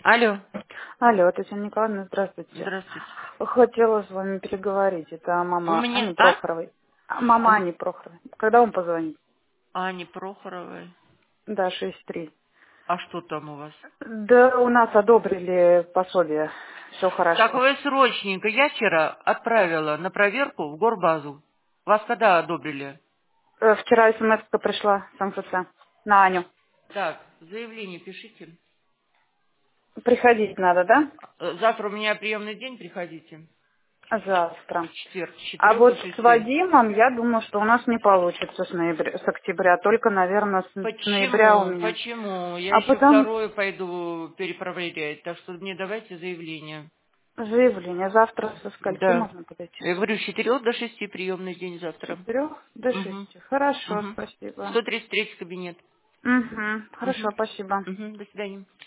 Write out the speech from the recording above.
Алло, Алло, Татьяна Николаевна, здравствуйте. здравствуйте. Хотела с вами переговорить. Это У мама меня... Ани Прохоровой. Мама Ани Прохоровой. Когда вам позвонить? Ани Прохоровой. Да, 6-3. А что там у вас? Да, у нас одобрили пособие. Все Так хорошо. вы срочненько. Я вчера отправила на проверку в горбазу. Вас когда одобрили? Вчера смс-ка пришла с МФЦ на Аню. Так, заявление пишите. Приходить надо, да? Завтра у меня приемный день, приходите. В Завтра. четверг, с А 4 до вот с 6. Вадимом, я думаю, что у нас не получится с октября. Только, наверное, с ноября у Почему? меня. Почему? Я А еще потом второе пойду перепроверять. Так что мне давайте заявление. заявление. Завтра со скольки Да. можно подойти? Я говорю, с 4 до 6 приемный день С завтра. 4 до Угу. 6. Хорошо, Угу. спасибо. 133 кабинет. Угу. Хорошо, Угу. спасибо. Угу. До свидания.